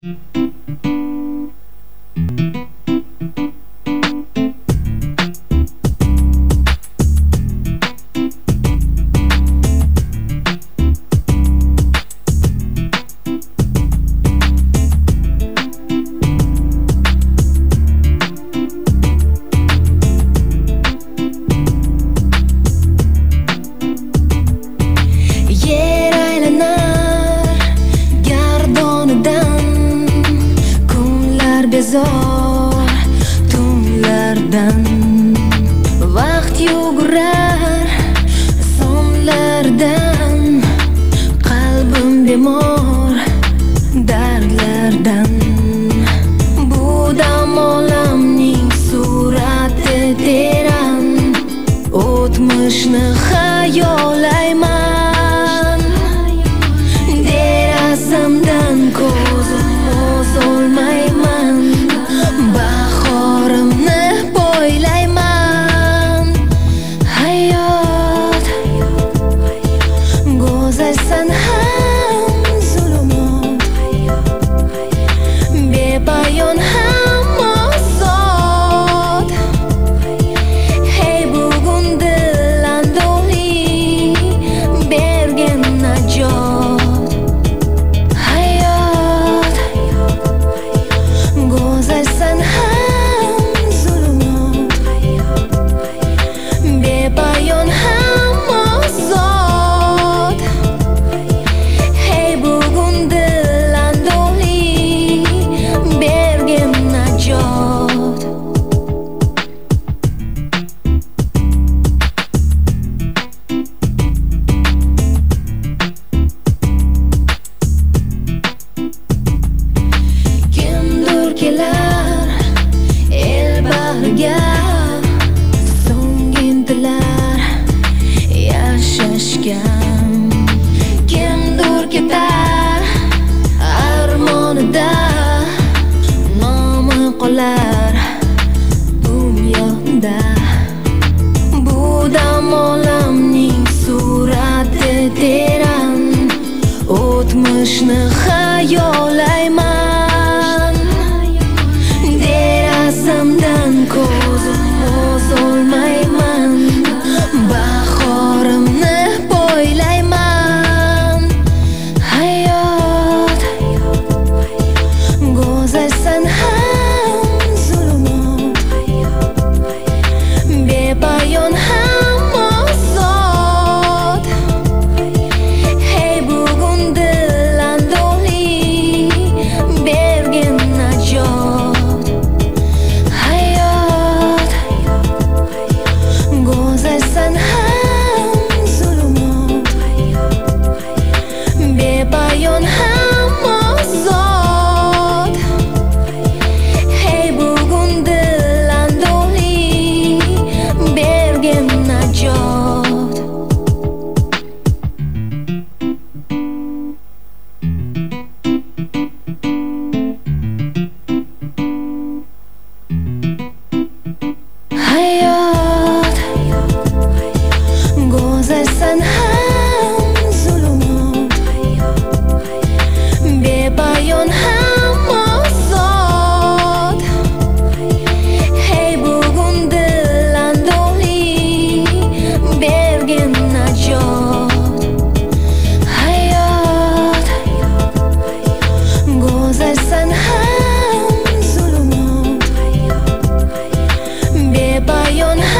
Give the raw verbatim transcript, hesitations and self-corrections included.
Yer aylanar gardonidan, kunlar bezor tunlardan. Vaqt yugurar sonlardan, qalbim bemor dardlardan. Bu dam olamning surati teran, o'tmishni xayolayman. Derasamdan ko'zim uzolmayman, bahorimni poylayman. Hayot go'zalsan ham zulumot, bepoyon ham ozod. Hey bugun dillandoli bergan najot. Hayot go'zalsan ham zulumot, bepoyon ham ozod. Hey bugun dillandoli bergan najot. Kimdir kelar el bag'riga, so'ng intilar yashashga. Kimdir ketar armonida, nomi qolar dunyoda. Bu dam olamning surati teran, o'tmishni xayolayman. Derasamdan ko'zim uzolmayman, bahorimni poylayman. Hayot go'zalsan ham zulumot, bepoyon ham ozod. Hey bugun dillandoli bergan najot. Hayot go'zalsan ham zulumot, bepoyon ham ozod. Hey bugun dillandoli bergan najot. Hayot go'zalsan ham zulumot, bepoyon ham ozod. Hey bugun dillandoli bergan najot. Hayot go'zalsan ham zulumot, bepoyon